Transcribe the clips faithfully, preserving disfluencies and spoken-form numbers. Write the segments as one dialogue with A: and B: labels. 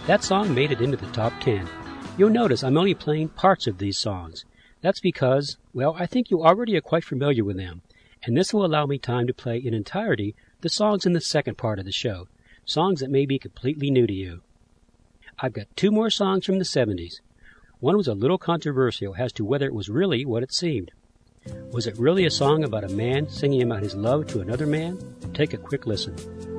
A: That song made it into the top ten. You'll notice I'm only playing parts of these songs. That's because, well, I think you already are quite familiar with them, and this will allow me time to play in entirety the songs in the second part of the show, songs that may be completely new to you. I've got two more songs from the seventies. One was a little controversial as to whether it was really what it seemed. Was it really a song about a man singing about his love to another man? Take a quick listen.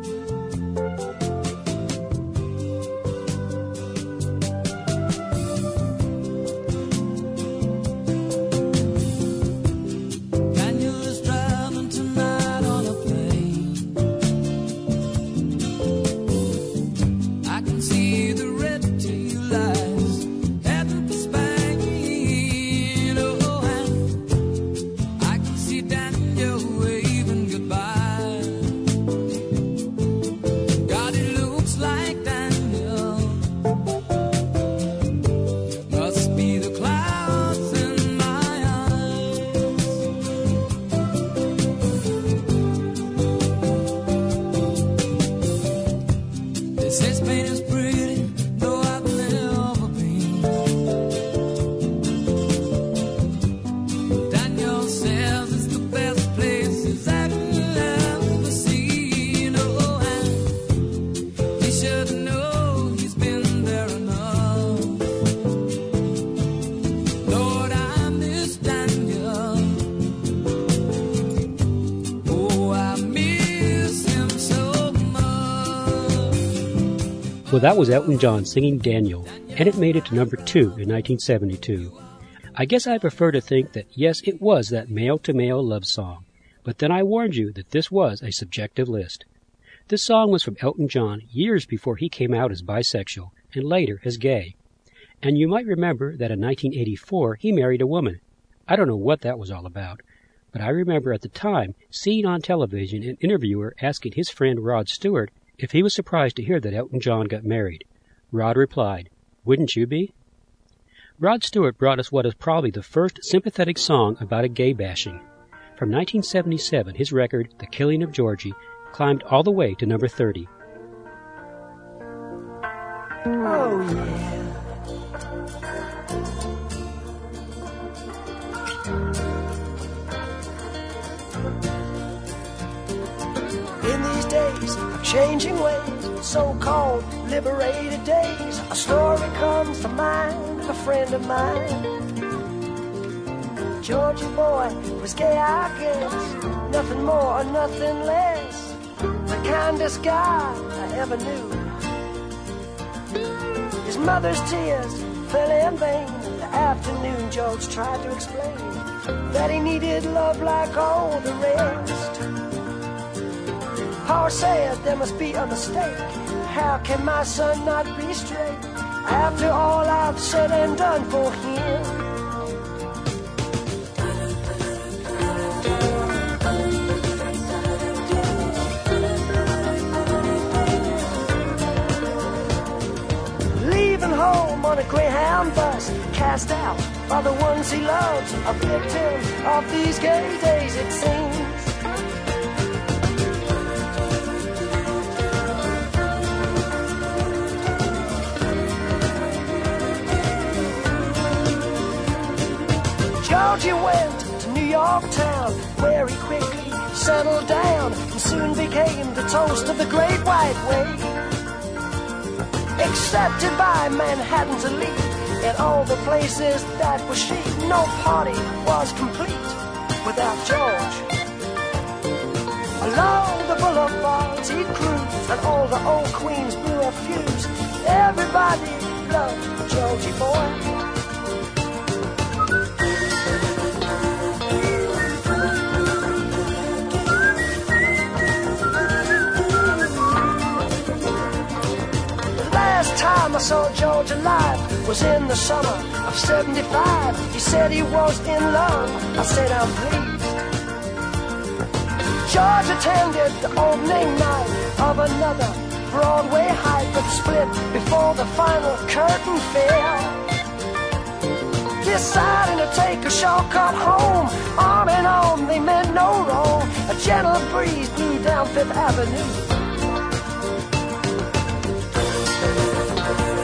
A: Well, that was Elton John singing Daniel, and it made it to number two in nineteen seventy-two. I guess I prefer to think that, yes, it was that male-to-male love song, but then I warned you that this was a subjective list. This song was from Elton John years before he came out as bisexual, and later as gay. And you might remember that in nineteen eighty-four he married a woman. I don't know what that was all about, but I remember at the time seeing on television an interviewer asking his friend Rod Stewart if he was surprised to hear that Elton John got married. Rod replied, "Wouldn't you be?" Rod Stewart brought us what is probably the first sympathetic song about a gay bashing. From nineteen seventy-seven, his record, The Killing of Georgie, climbed all the way to number thirty.
B: Oh, yeah. In these days of changing ways, so-called liberated days, a story comes to mind of a friend of mine. Georgie boy was gay, I guess, nothing more or nothing less, the kindest guy I ever knew. His mother's tears fell in vain. The afternoon George tried to explain that he needed love like all the rest. Paul said there must be a mistake. How can my son not be straight after all I've said and done for him? Leaving home on a Greyhound bus, cast out by the ones he loves, a victim of these gay days it seems. Georgie went to New York town, where he quickly settled down and soon became the toast of the Great White Way. Accepted by Manhattan's elite in all the places that were chic, no party was complete without George. Along the boulevards he'd cruise, and all the old queens blew a fuse. Everybody loved Georgie boy. Last time I saw George alive was in the summer of seventy-five. He said he was in love. I said I'm pleased. George attended the opening night of another Broadway hype, but split before the final curtain fell. Deciding to take a shortcut home, arm in arm they meant no wrong. A gentle breeze blew down Fifth Avenue.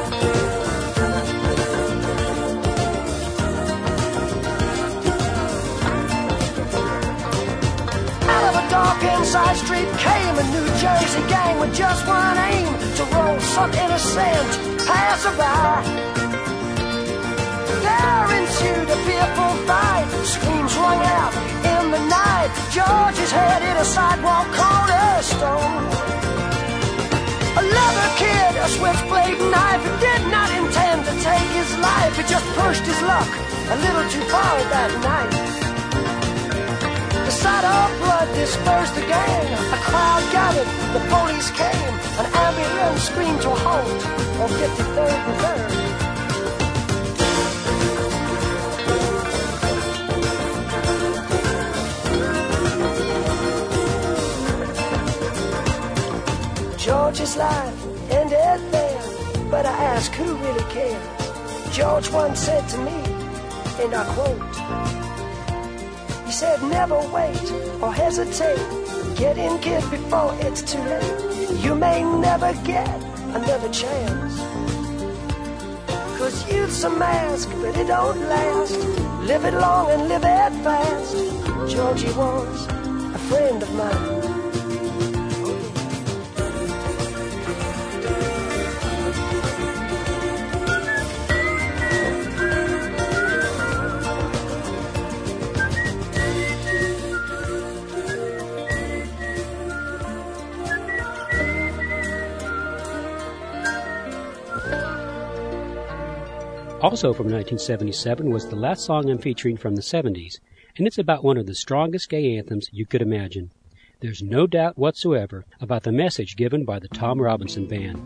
C: side street came a New Jersey gang with just one aim, to roll some innocent passerby. There ensued a fearful fight, screams rung out in the night. George's head hit a sidewalk cornerstone. A leather kid, a switchblade knife, he did not intend to take his life. He just pushed his luck a little too far that night. The sight of blood dispersed the gang. A crowd gathered, the police came. An ambulance screamed to a halt on fifty-third and third. George's life ended there, but I ask who really cares. George once said to me, and I quote, he said, never wait or hesitate. Get in, kid, before it's too late. You may never get another chance. Cause youth's a mask, but it don't last. Live it long and live it fast. Georgie was a friend of mine.
A: Also from nineteen seventy-seven was the last song I'm featuring from the seventies, and it's about one of the strongest gay anthems you could imagine. There's no doubt whatsoever about the message given by the Tom Robinson Band.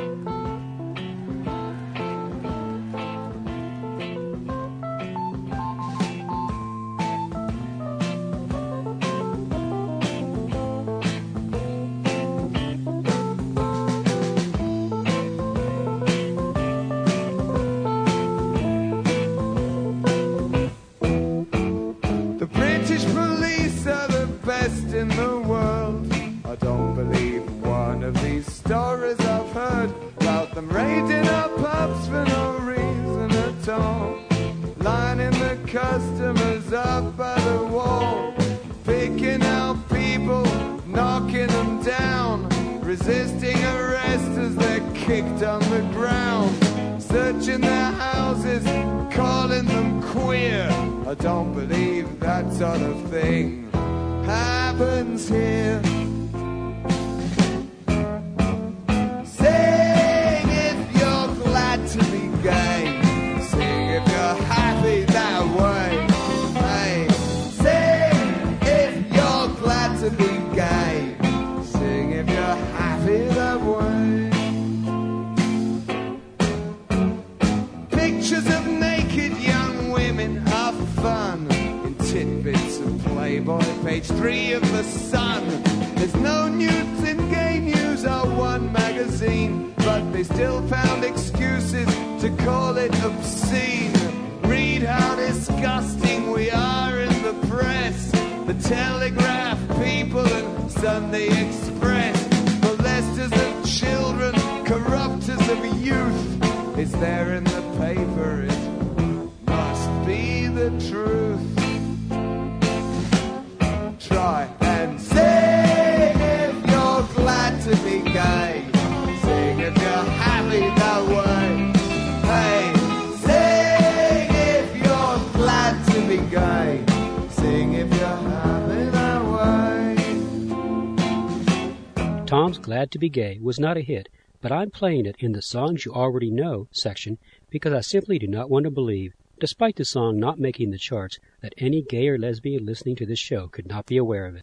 A: Tom's Glad to Be Gay was not a hit, but I'm playing it in the Songs You Already Know section because I simply do not want to believe, despite the song not making the charts, that any gay or lesbian listening to this show could not be aware of it.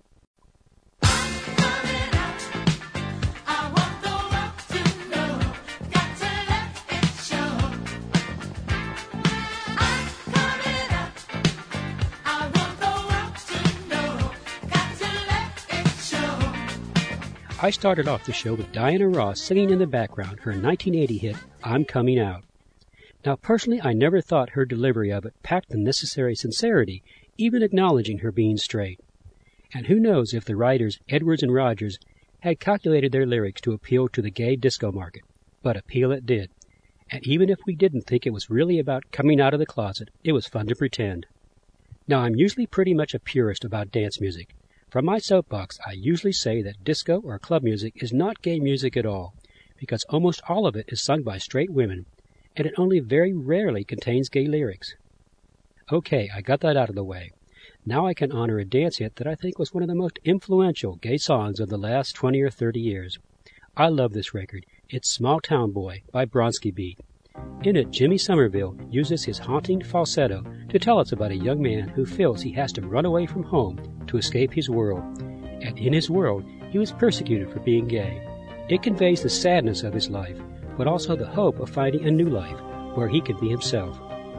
A: I started off the show with Diana Ross singing in the background her nineteen eighty hit, I'm Coming Out. Now, personally, I never thought her delivery of it packed the necessary sincerity, even acknowledging her being straight. And who knows if the writers, Edwards and Rogers, had calculated their lyrics to appeal to the gay disco market. But appeal it did. And even if we didn't think it was really about coming out of the closet, it was fun to pretend. Now, I'm usually pretty much a purist about dance music. from my soapbox, I usually say that disco or club music is not gay music at all, because almost all of it is sung by straight women, and it only very rarely contains gay lyrics. Okay, I got that out of the way. Now I can honor a dance hit that I think was one of the most influential gay songs of the last twenty or thirty years. I love this record. It's Small Town Boy by Bronski Beat. In it, Jimmy Somerville uses his haunting falsetto to tell us about a young man who feels he has to run away from home to escape his world. And in his world, he was persecuted for being gay. It conveys the sadness of his life, but also the hope of finding a new life where he can be himself.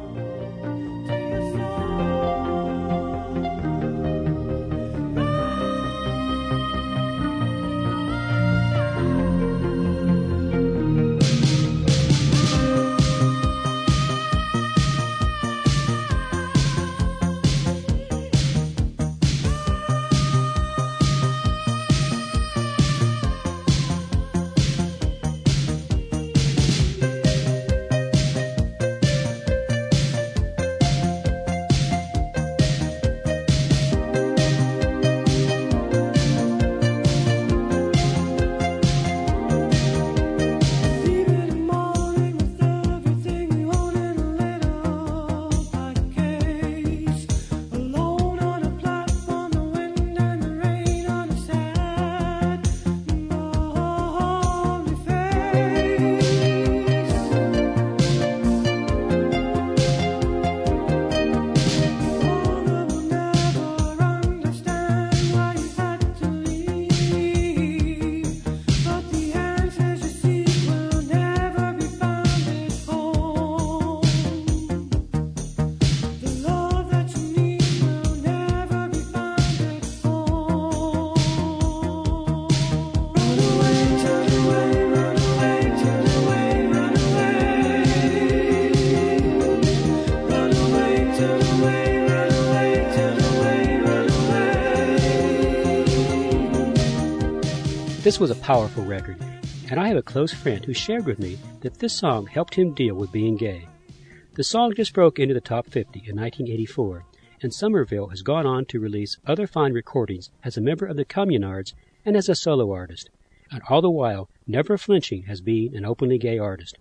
A: This was a powerful record, and I have a close friend who shared with me that this song helped him deal with being gay. The song just broke into the top fifty in nineteen eighty-four, and Somerville has gone on to release other fine recordings as a member of the Communards and as a solo artist, and all the while never flinching as being an openly gay artist.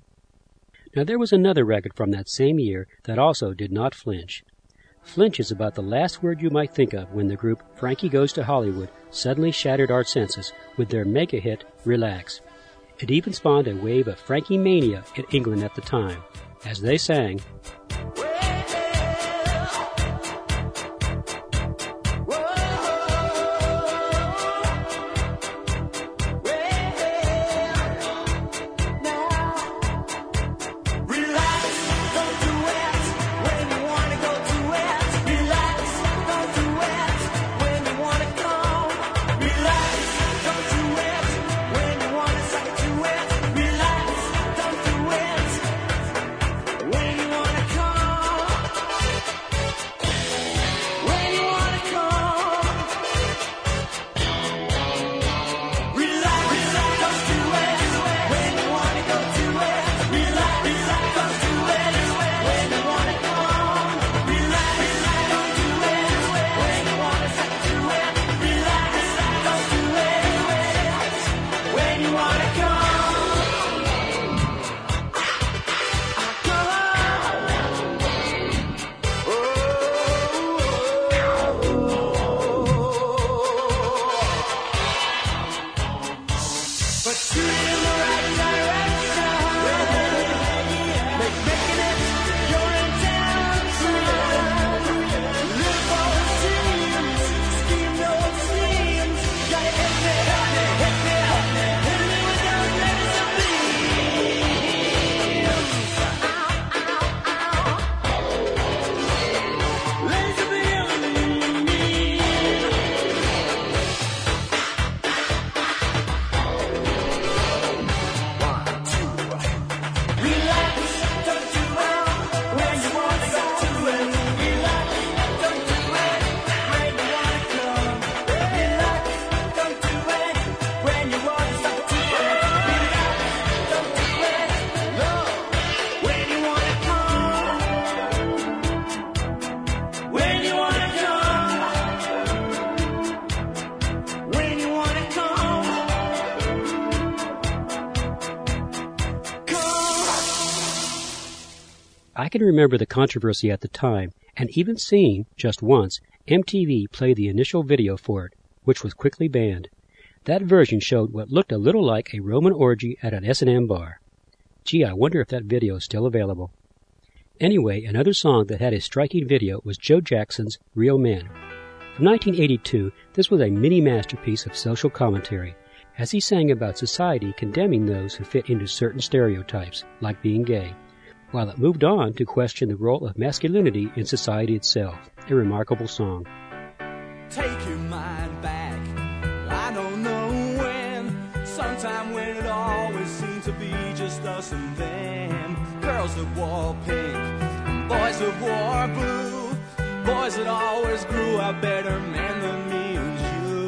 A: Now there was another record from that same year that also did not flinch. Flinch is about the last word you might think of when the group Frankie Goes to Hollywood suddenly shattered our senses with their mega hit, Relax. It even spawned a wave of Frankie mania in England at the time, as they sang, I can remember the controversy at the time, and even seeing, just once, M T V play the initial video for it, which was quickly banned. That version showed what looked a little like a Roman orgy at an S and M bar. Gee, I wonder if that video is still available. Anyway, another song that had a striking video was Joe Jackson's Real Men. From nineteen eighty-two, this was a mini-masterpiece of social commentary, as he sang about society condemning those who fit into certain stereotypes, like being gay, while it moved on to question the role of masculinity in society itself. A remarkable song.
D: Take your mind back, I don't know when, sometime when it always seemed to be just us and them. Girls that wore pink, boys that wore blue, boys that always grew up better men than me and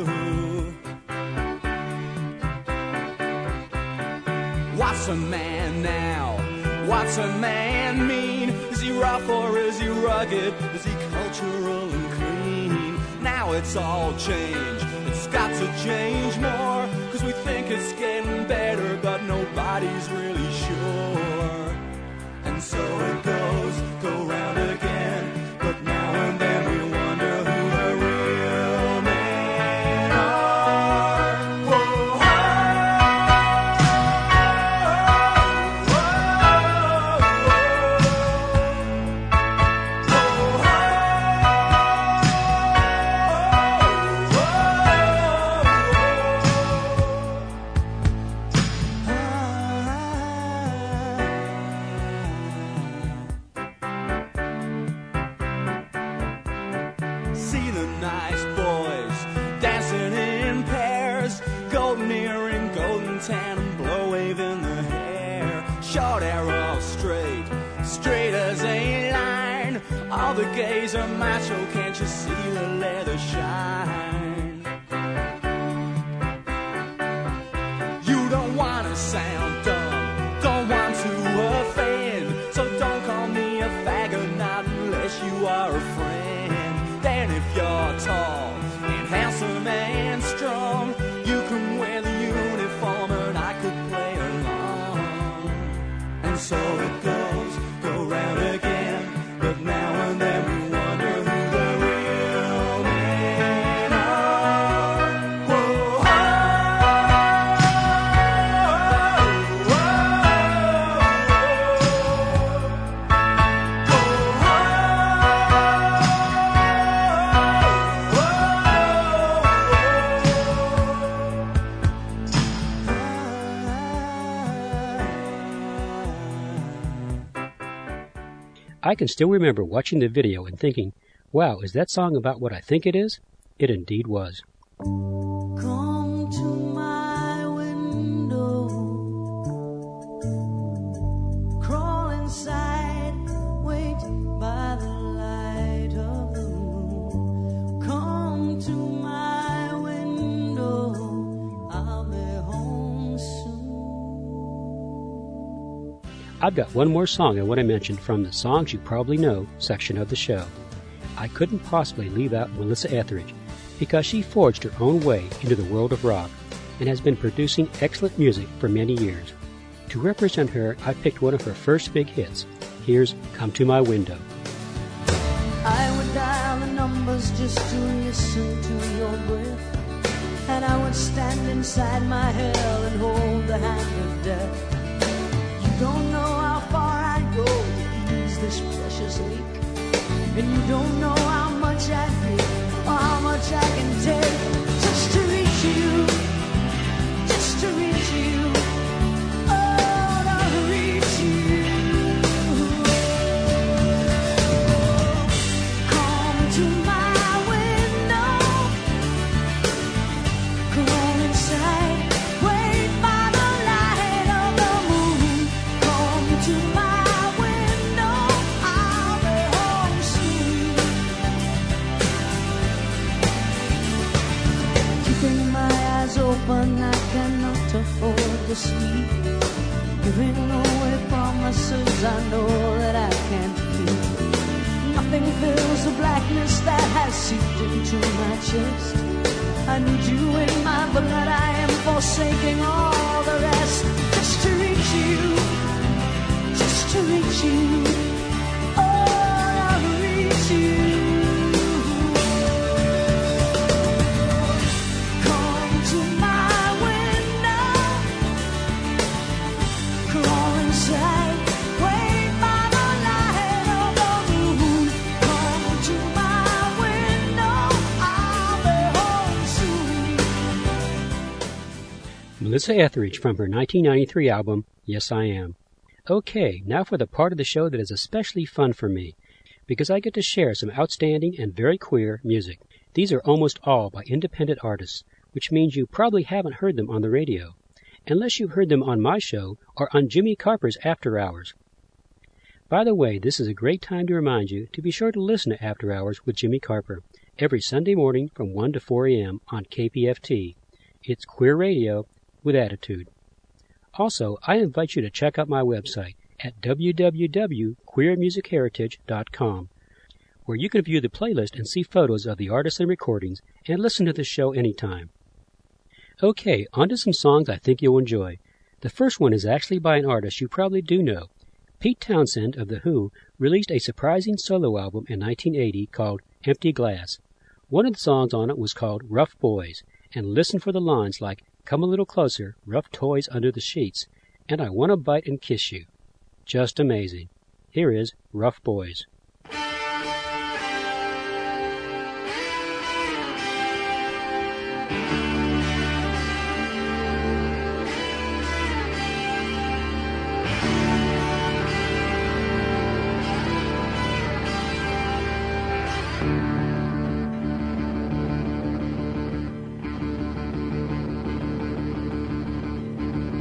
D: you. What's a man now? What's a man mean? Is he rough or is he rugged? Is he cultural and clean? Now it's all changed. It's got to change more, 'cause we think it's getting better, but nobody's really sure. And so it goes, go round again, but now and then we wonder who the real men are. Whoa, see the nice boys dancing in pairs, golden earring, golden tan, and blow waving the hair. Short hair all straight, straight as a line. All the gays are macho, can't you see the leather shine? You don't want to sound dumb, don't want to offend, so don't call me a faggot, not unless you are a friend. Then if you're tall and handsome and strong, you can wear the uniform and I could play along. And so it goes, go round again, but now and then we wonder who the real men are. Whoa,
A: I can still remember watching the video and thinking, wow, is that song about what I think it is? It indeed was.
B: Come to my window, crawl inside, wait by the light of the moon. Come to my window, I'll be home soon.
A: I've got one more song I want to mention from the Songs You Probably Know section of the show. I couldn't possibly leave out Melissa Etheridge, because she forged her own way into the world of rock and has been producing excellent music for many years. To represent her, I picked one of her first big hits. Here's Come to My Window.
B: I would dial the numbers just to listen to your breath, and I would stand inside my hell and hold the hand of death. You don't know how far I'd go to ease this precious leak, and you don't know how much I feel or how much I can take just to reach you, just to reach you, oh, to reach you. Come to my window, come on inside, wait by the light of the moon. Come to my window, I'll be home soon. Keeping my eyes open, I cannot afford to sleep. Giving away promises I know that I can't keep. Nothing fills the blackness that has seeped into my chest. I need you in my blood, I am forsaking all the rest. Just to reach you, just to reach you,
A: Melissa Etheridge from her nineteen ninety-three album, Yes I Am. Okay, now for the part of the show that is especially fun for me, because I get to share some outstanding and very queer music. These are almost all by independent artists, which means you probably haven't heard them on the radio, unless you've heard them on my show or on Jimmy Carper's After Hours. By the way, this is a great time to remind you to be sure to listen to After Hours with Jimmy Carper every Sunday morning from one to four a.m. on K P F T. It's queer radio with attitude. Also, I invite you to check out my website at w w w dot queer music heritage dot com, where you can view the playlist and see photos of the artists and recordings and listen to the show anytime. Okay, on to some songs I think you'll enjoy. The first one is actually by an artist you probably do know. Pete Townshend of The Who released a surprising solo album in nineteen eighty called Empty Glass. One of the songs on it was called Rough Boys, and listen for the lines like, "Come a little closer, rough toys under the sheets," and "I want to bite and kiss you." Just amazing. Here is Rough Boys.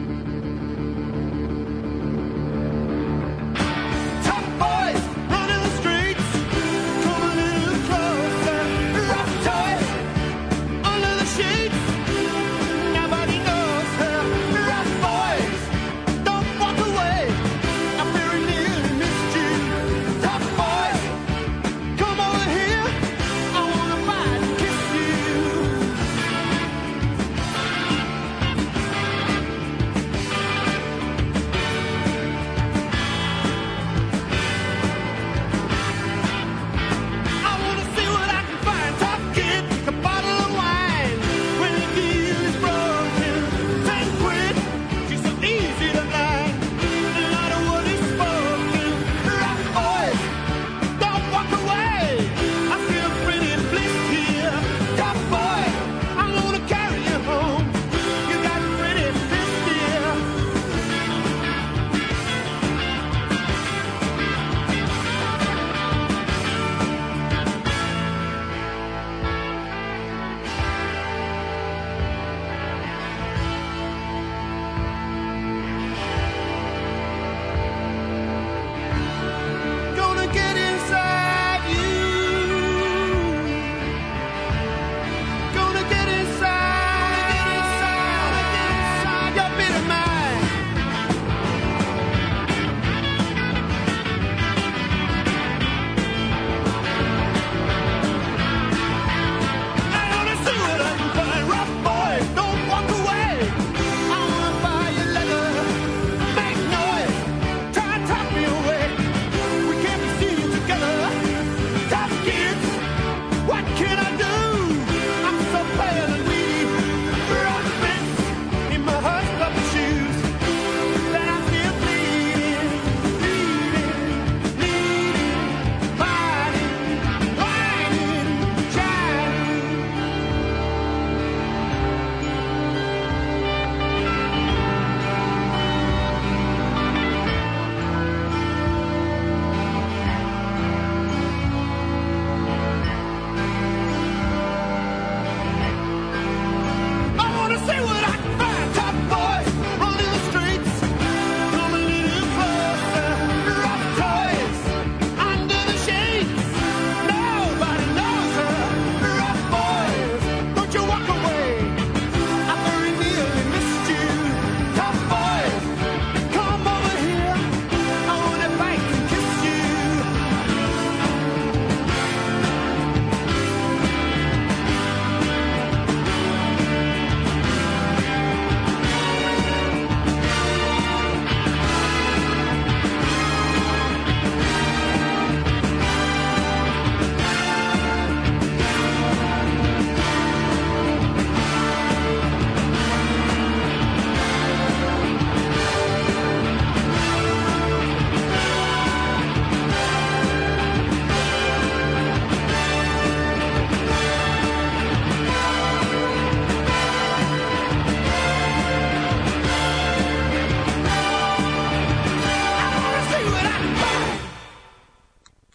B: Tough boys running the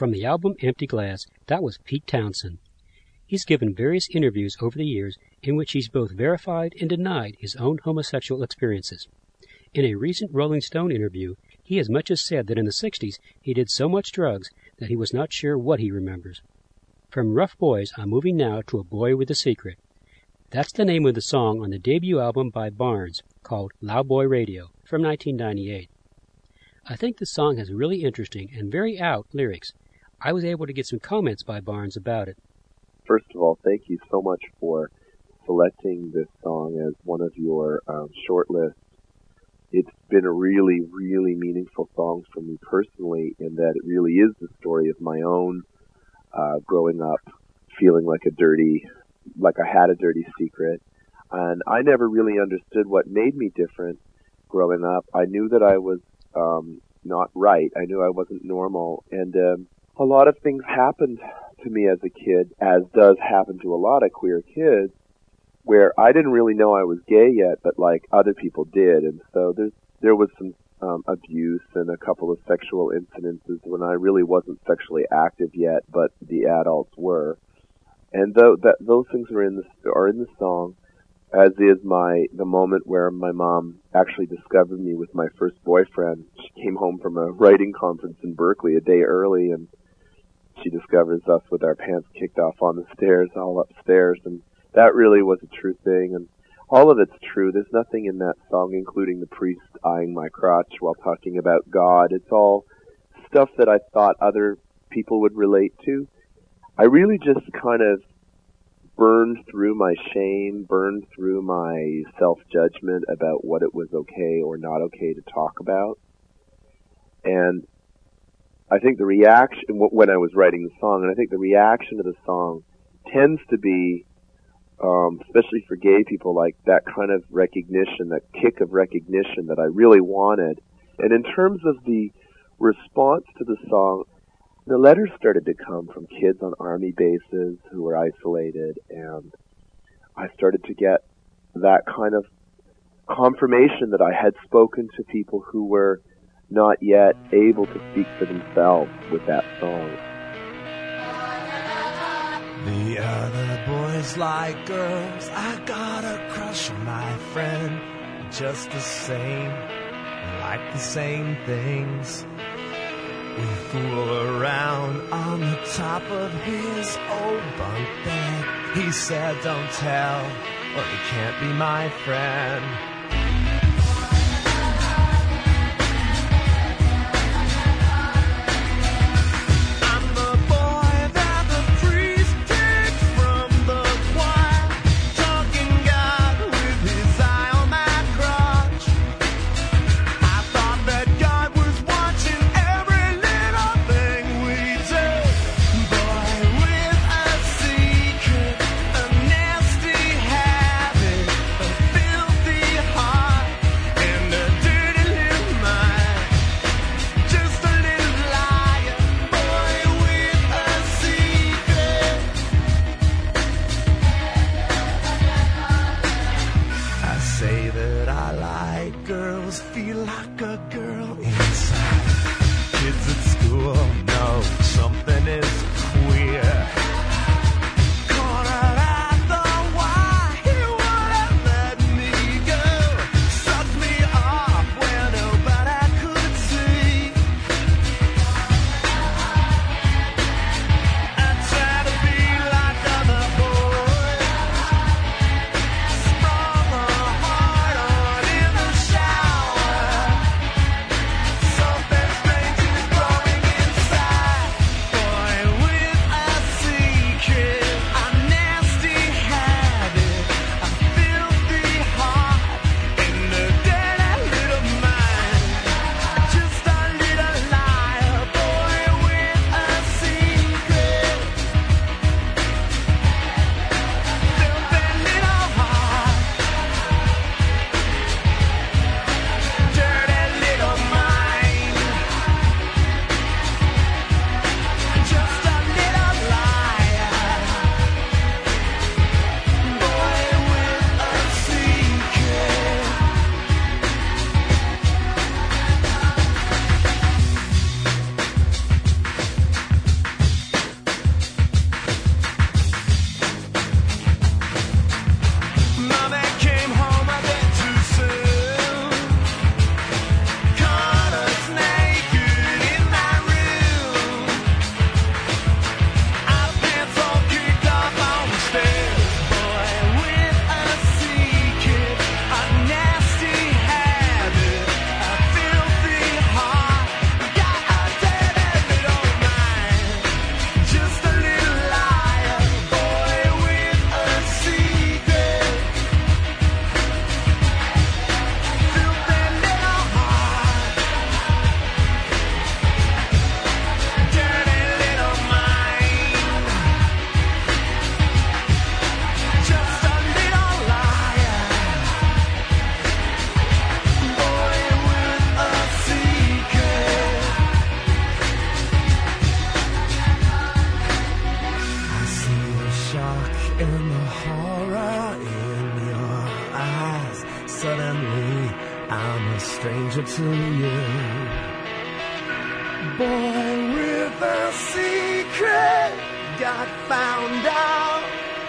A: From the album Empty Glass, that was Pete Townshend. He's given various interviews over the years in which he's both verified and denied his own homosexual experiences. In a recent Rolling Stone interview, he as much as said that in the sixties he did so much drugs that he was not sure what he remembers. From Rough Boys, I'm moving now to A Boy with a Secret. That's the name of the song on the debut album by Barnes, called Loud Boy Radio, from nineteen ninety-eight. I think the song has really interesting and very out lyrics. I was able to get some comments by Barnes about it.
E: First of all, thank you so much for selecting this song as one of your um, short lists. It's been a really, really meaningful song for me personally in that it really is the story of my own uh, growing up, feeling like a dirty, like I had a dirty secret. And I never really understood what made me different growing up. I knew that I was um, not right. I knew I wasn't normal. And um, a lot of things happened to me as a kid, as does happen to a lot of queer kids, where I didn't really know I was gay yet, but like other people did. And so there's, there was some um, abuse and a couple of sexual incidences when I really wasn't sexually active yet, but the adults were. And though that those things are in the are in the song, as is my the moment where my mom actually discovered me with my first boyfriend. She came home from a writing conference in Berkeley a day early, and she discovers us with our pants kicked off on the stairs, all upstairs, and that really was a true thing. And all of it's true. There's nothing in that song, including the priest eyeing my crotch while talking about God. It's all stuff that I thought other people would relate to. I really just kind of burned through my shame, burned through my self-judgment about what it was okay or not okay to talk about. And I think the reaction, when I was writing the song, and I think the reaction to the song tends to be, um, especially for gay people, like that kind of recognition, that kick of recognition that I really wanted. And in terms of the response to the song, the letters started to come from kids on army bases who were isolated, and I started to get that kind of confirmation that I had spoken to people who were not yet able to speak for themselves with that song.
D: The other boys like girls, I got a crush on my friend, just the same, like the same things. We fool around on the top of his old bunk bed. He said, don't tell, or he can't be my friend. I'm a stranger to you. Boy with a secret got found out.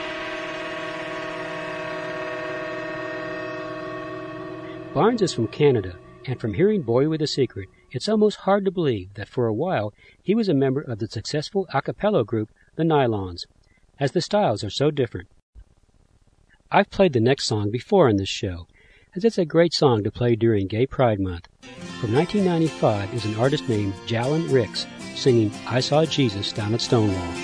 A: Barnes is from Canada, and from hearing Boy with a Secret, it's almost hard to believe that for a while he was a member of the successful a cappella group, the Nylons, as the styles are so different. I've played the next song before on this show, as it's a great song to play during Gay Pride Month. From nineteen ninety-five is an artist named Jalen Ricks singing I Saw Jesus Down at Stonewall.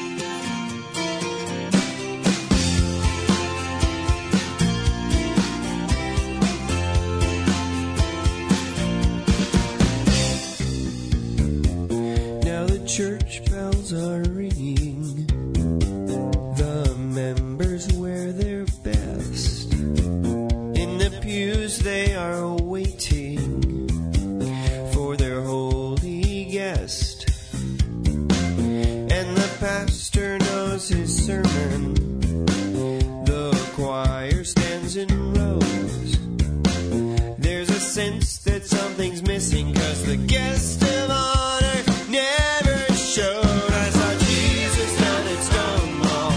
F: Church bells are ringing, the members wear their best. In the pews they are waiting for their holy guest. And the pastor knows his sermon, the choir stands in rows. There's a sense that something's missing, 'cause the guest of honor never showed. I saw Jesus down at Stonewall.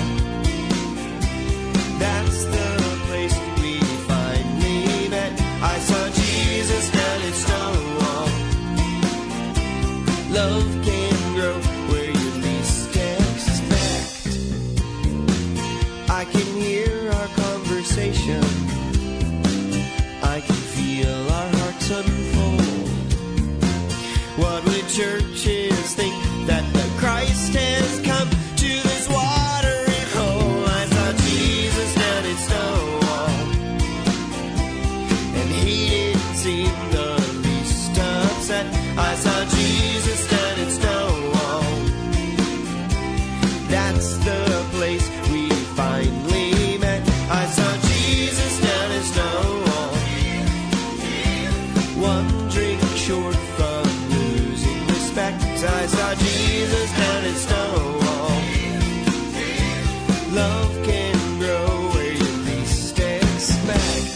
F: That's the place we finally met. I saw Jesus down at Stonewall. Love can grow where you least expect. I can hear our conversation. I can feel our hearts unfold. What would churches think that the Christ has come to this watering hole? I saw Jesus down at Stonewall, and he didn't seem the least upset. I saw Jesus down at Stonewall. That's the place we finally met. I saw Jesus down at Stonewall. One drink short from losing respect. I saw Jesus down at Stonewall. Love can grow where you least expect.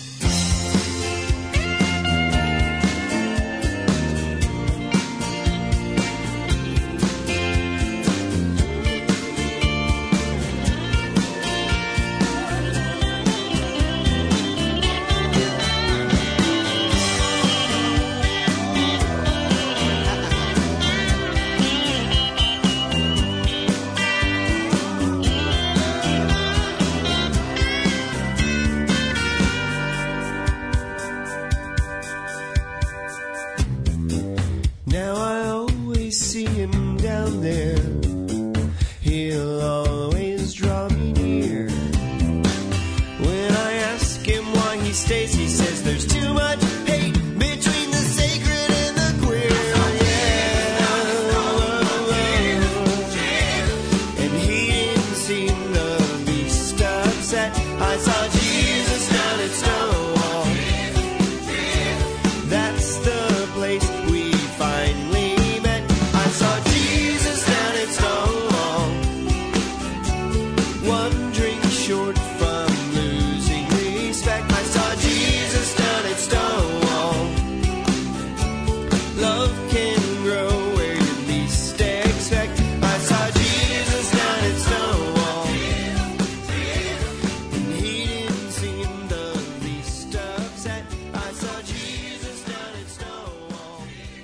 F: Now I always see him down there. He'll always draw me near. When I ask him why he stays, he says there's too much hate between the sacred and the queer. Yeah, and he didn't seem the least upset. I saw Jesus down at Stonewall. That's the place we finally met. I saw Jesus down at Stonewall. One drink short from losing respect. I saw Jesus down at Stonewall. Love can grow where you least expect. I saw Jesus down at Stonewall, and he didn't seem the least upset. I saw Jesus down at Stonewall.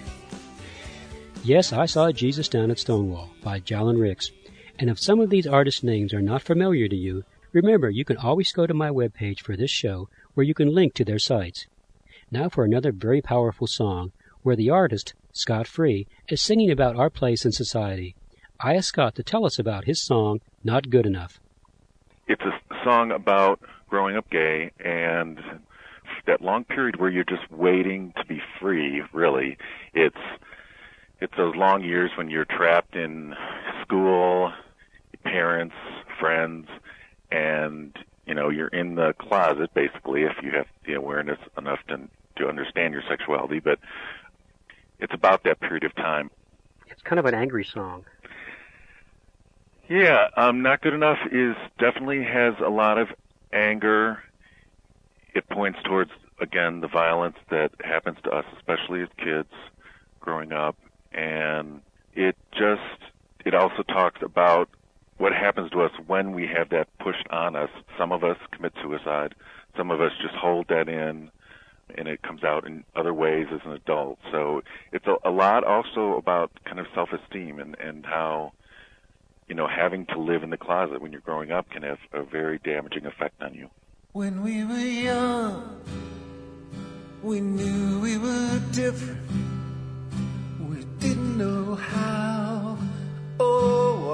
A: Yes, I Saw Jesus Down at Stonewall by Jalen Ricks. And if some of these artists' names are not familiar to you, remember you can always go to my webpage for this show where you can link to their sites. Now for another very powerful song where the artist, Scott Free, is singing about our place in society. I asked Scott to tell us about his song, Not Good Enough.
G: It's a song about growing up gay and that long period where you're just waiting to be free, really. It's it's those long years when you're trapped in school, parents, friends, and, you know, you're in the closet, basically, if you have the awareness enough to, to understand your sexuality. But it's about that period of time.
A: It's kind of an angry song.
G: Yeah, um, Not Good Enough is definitely has a lot of anger. It points towards again, the violence that happens to us, especially as kids growing up. And it just, it also talks about what happens to us when we have that pushed on us. Some of us commit suicide. Some of us just hold that in, and it comes out in other ways as an adult. So it's a, a lot also about kind of self-esteem and, and how, you know, having to live in the closet when you're growing up can have a very damaging effect on you.
F: When we were young, we knew we were different. We didn't know how or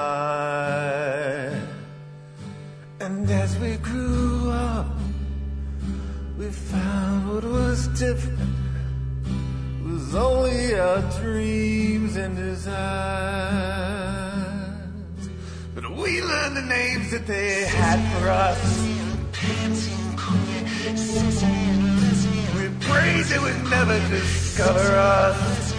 F: why. And as we grew up, we found what was different was only our dreams and desires. But we learned the names that they had for us. We prayed they would never discover us.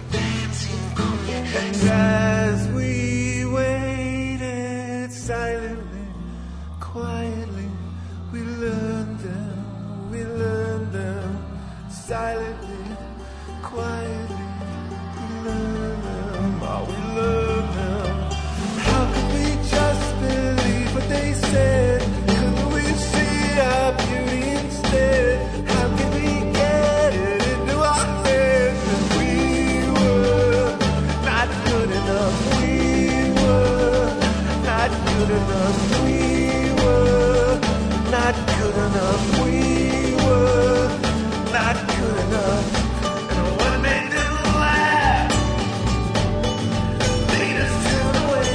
F: And as we waited silently, quietly, we learned them, we learned them. Silently, quietly, we learned them, oh, we learned them. How could we just believe what they said? Couldn't we see our beauty instead? How could we get it into our heads that we were not good enough? We were not good enough. We were not good enough. We were not good enough. And what made them laugh made us turn away,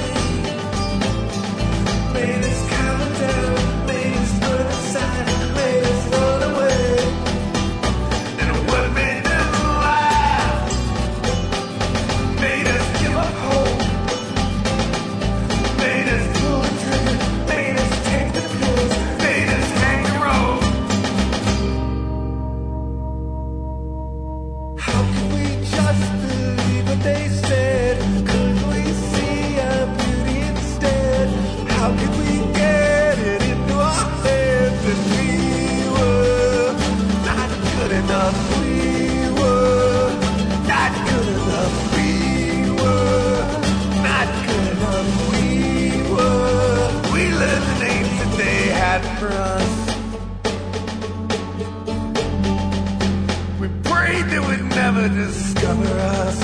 F: made us calm down, made us put aside, made us run away. And what made them laugh made us give up hope, made us pull the trigger, made us take the pills, made us hang the rope. How could we just believe what they said? Couldn't we see our beauty instead? How could we get it into our heads that we were not good enough? We were not good enough. We were not good enough. We were. We learned the names that they had for us. We prayed they would never discover us.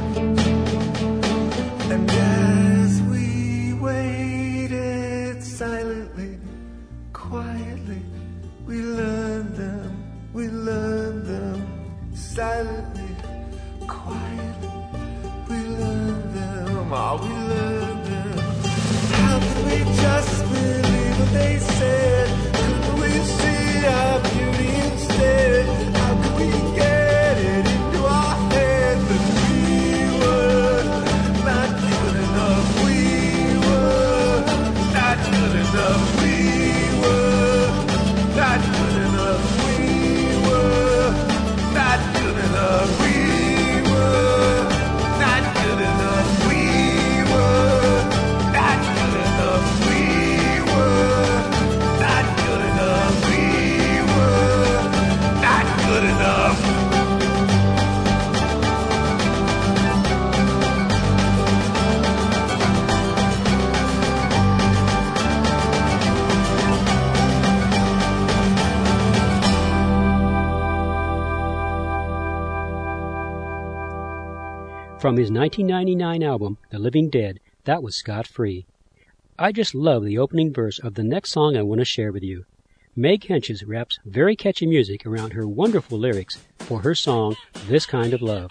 F: And as we waited silently, quietly, we learned them, we learned them. Silently, quietly, we learned them, oh, we learned them. How could we just believe what they said? Couldn't we see our beauty instead? How could we get it into our heads that we were not good enough? We were not good enough. We were not good enough. We were not good enough. We were not good enough. We were not good enough. We were not good enough. We were not good enough.
A: From his nineteen ninety-nine album, The Living Dead, that was Scott Free. I just love the opening verse of the next song I want to share with you. Meg Henches wraps very catchy music around her wonderful lyrics for her song, This Kind of Love.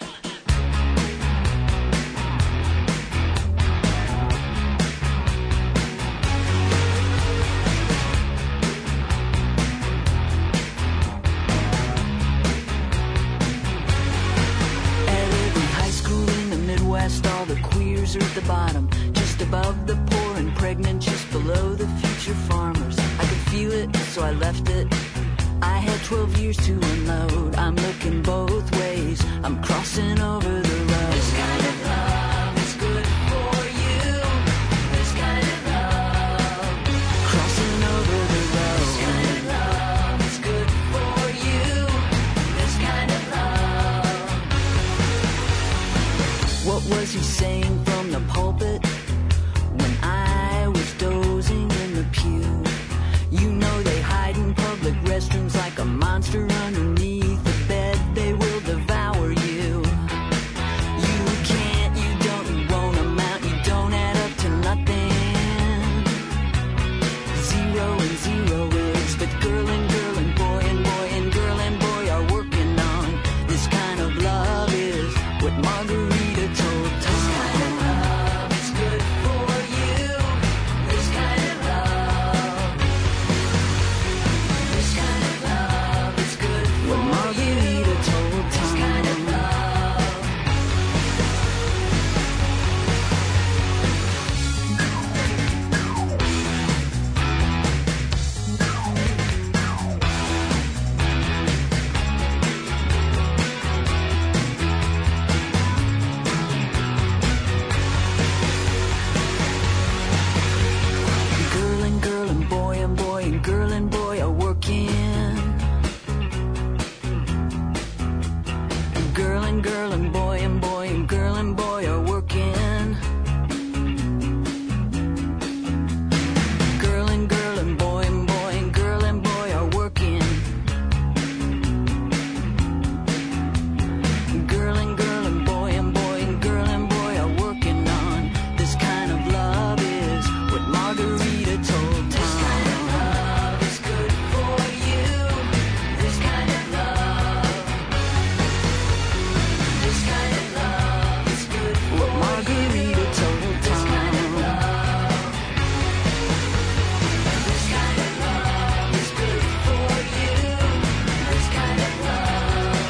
H: All the queers are at the bottom, just above the poor and pregnant, just below the future farmers. I could feel it, so I left it. I had twelve years to unload. I'm looking both ways. I'm crossing over the road. This kind of love is good for you. This kind of love. Crossing over the road. This kind of love is good for you. was he saying from the pulpit when I was dozing in the pew? You know they hide in public restrooms like a monster underneath the bed. They will devour you. You can't, you don't, you won't amount, you don't add up to nothing. Zero and zero is, but girl and girl and boy and boy and girl and boy are working on this kind of love is what Margarita told Tom. This kind of love is good for you. This kind of love. This kind of love is good for what Margarita told Tom. This kind of love. Girl and girl and boy and boy and girl and boy are working. Girl and girl and boy and boy and girl and boy are working. Girl and girl and boy and boy and girl and boy are working. Girl and girl and boy and boy and girl and boy are working on this kind of love is what Margarita told Tom. This kind of love is good for you. This kind of love. This kind of love is good for what Margarita told Tom. This kind of love. This kind of love is good for you. This kind of love.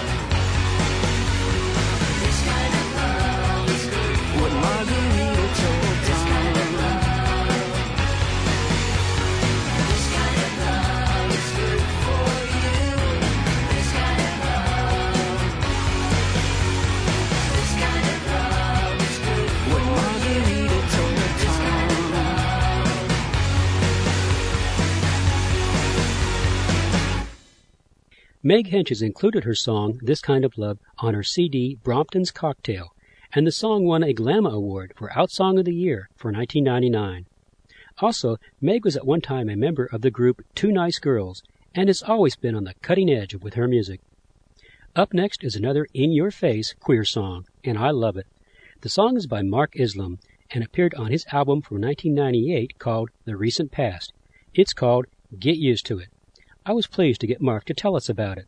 H: This kind of love is good for what Margarita told Tom. This kind of love. This kind of love is good for you. This kind of love. This kind of love is good for what Margarita told Tom.
A: Meg Hench has included her song This Kind of Love on her C D Brompton's Cocktail, and the song won a Glamma Award for Outsong of the Year for nineteen ninety-nine. Also, Meg was at one time a member of the group Two Nice Girls, and has always been on the cutting edge with her music. Up next is another in-your-face queer song, and I love it. The song is by Mark Islam, and appeared on his album from nineteen ninety-eight called The Recent Past. It's called Get Used to It. I was pleased to get Mark to tell us about it.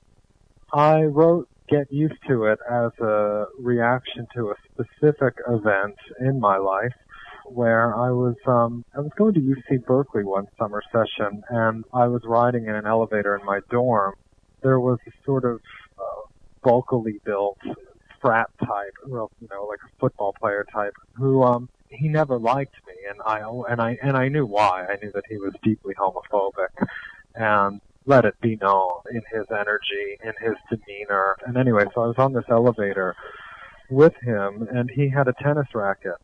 I: I wrote Get Used to It as a reaction to a specific event in my life where I was um I was going to U C Berkeley one summer session, and I was riding in an elevator in my dorm. There was a sort of uh, bulkily built frat type, well, you know, like a football player type, who um he never liked me, and I and I and I knew why. I knew that he was deeply homophobic, and let it be known in his energy, in his demeanor. And anyway, so I was on this elevator with him, and he had a tennis racket,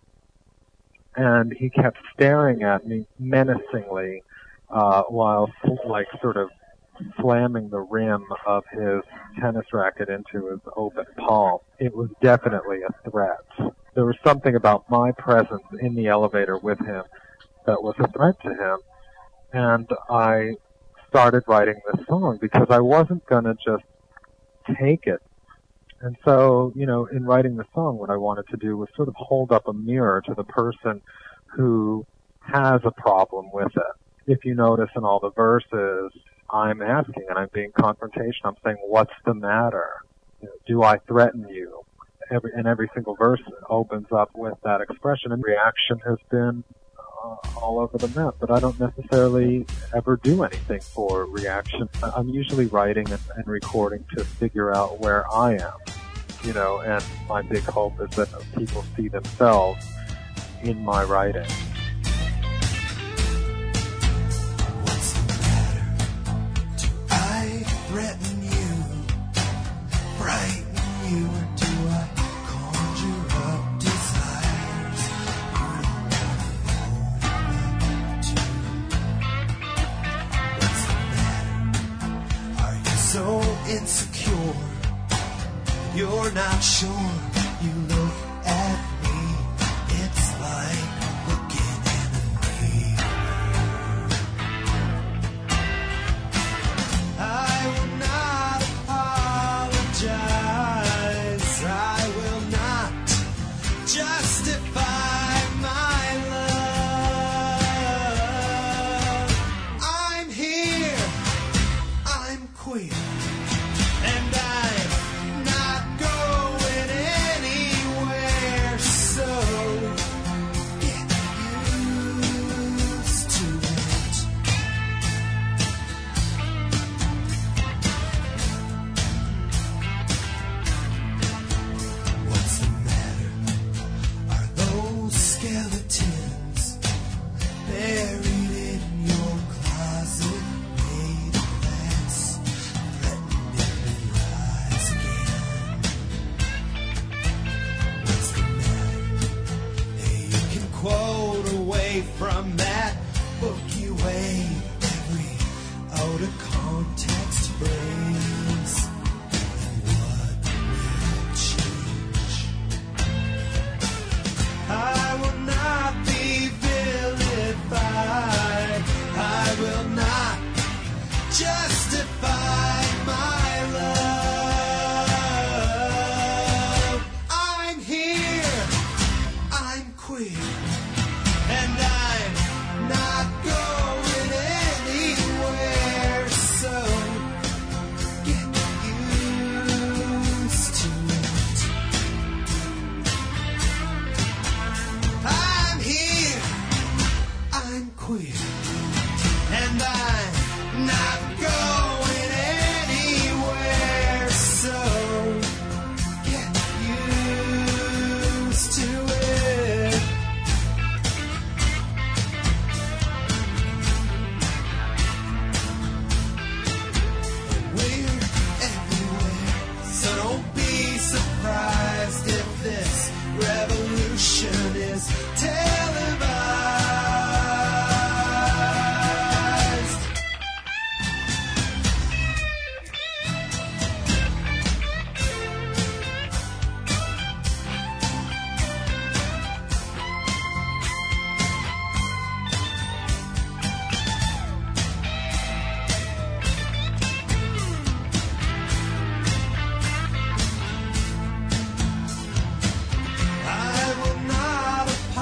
I: and he kept staring at me menacingly uh, while, like, sort of slamming the rim of his tennis racket into his open palm. It was definitely a threat. There was something about my presence in the elevator with him that was a threat to him, and I started writing this song because I wasn't going to just take it. And so, you know, in writing the song, what I wanted to do was sort of hold up a mirror to the person who has a problem with it. If you notice in all the verses, I'm asking and I'm being confrontational. I'm saying, what's the matter? You know, do I threaten you? Every, and every single verse opens up with that expression, and reaction has been uh, all over the map. But I don't necessarily ever do anything for reaction. I'm usually writing and, and recording to figure out where I am, you know, and my big hope is that people see themselves in my writing.
F: What's the matter? Do I threaten you, frighten you, or do I conjure up desires you're never holding to? What's the matter? Are you so insecure? You're not sure. You look at away from that bookie way every out of context phrase. What will change? I will not be vilified. I will not justify my love. I'm here, I'm queer, and I'm not going anywhere, so get used to it. I'm here, I'm queer, and I'm not going anywhere, so get used to it. We're everywhere, so don't be surprised if this revolution is televised. I will not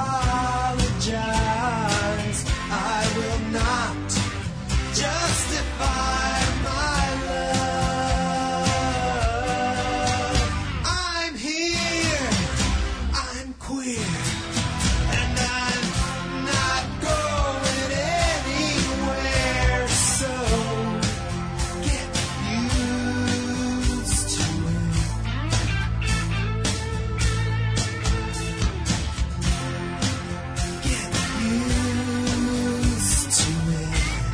F: apologize. I will not justify my love. I'm here, I'm queer, and I'm not going anywhere, so get used to it. Get used to it.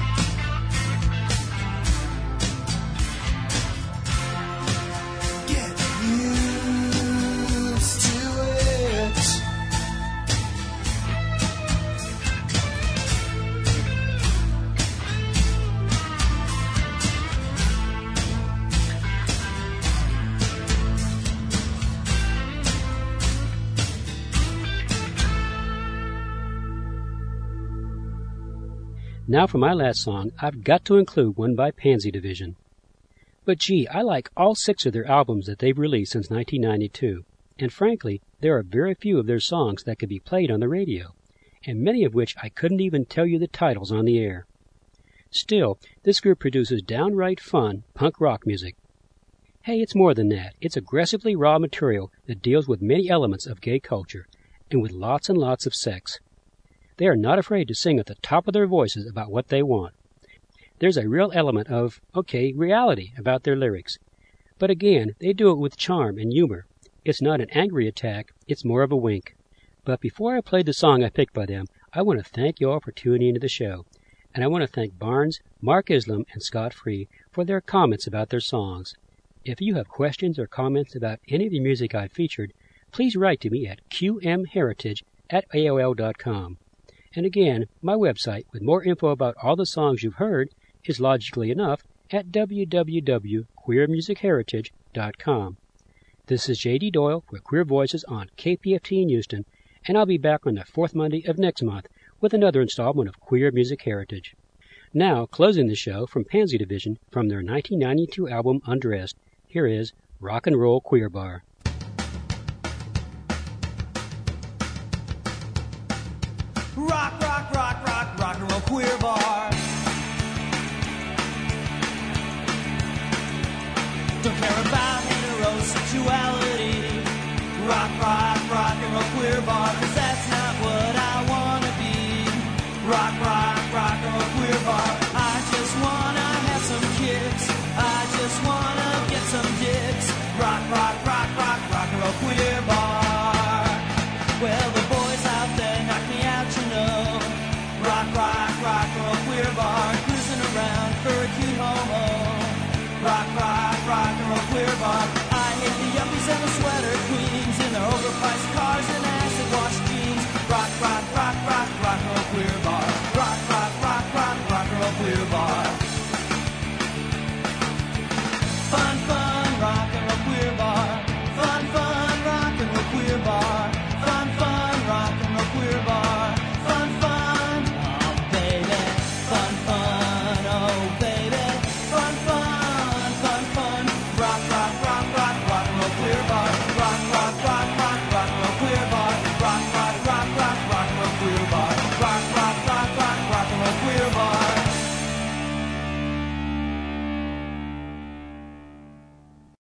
F: Get used to it.
A: Now for my last song, I've got to include one by Pansy Division. But gee, I like all six of their albums that they've released since nineteen ninety-two, and frankly, there are very few of their songs that could be played on the radio, and many of which I couldn't even tell you the titles on the air. Still, this group produces downright fun punk rock music. Hey, it's more than that. It's aggressively raw material that deals with many elements of gay culture, and with lots and lots of sex. They are not afraid to sing at the top of their voices about what they want. There's a real element of, okay, reality about their lyrics. But again, they do it with charm and humor. It's not an angry attack, it's more of a wink. But before I play the song I picked by them, I want to thank you all for tuning into the show. And I want to thank Barnes, Mark Islam, and Scott Free for their comments about their songs. If you have questions or comments about any of the music I've featured, please write to me at q m heritage at A O L dot com. And again, my website with more info about all the songs you've heard is logically enough at w w w dot queer music heritage dot com. This is J D Doyle for Queer Voices on K P F T in Houston, and I'll be back on the fourth Monday of next month with another installment of Queer Music Heritage. Now, closing the show from Pansy Division from their nineteen ninety-two album Undressed, here is Rock and Roll Queer Bar.
D: Rock, rock, rock, rock, rock and roll queer bar. Don't care about heterosexuality. Rock, rock, rock and roll queer bar, 'cause that's not what I wanna be. Rock, rock, rock and roll queer bar. I just wanna have some kicks. I just wanna get some dicks. Rock, rock, rock, rock, rock and roll queer bar. Well, the boys out there knock me out, you know. Rock, rock, rock and roll beer bar.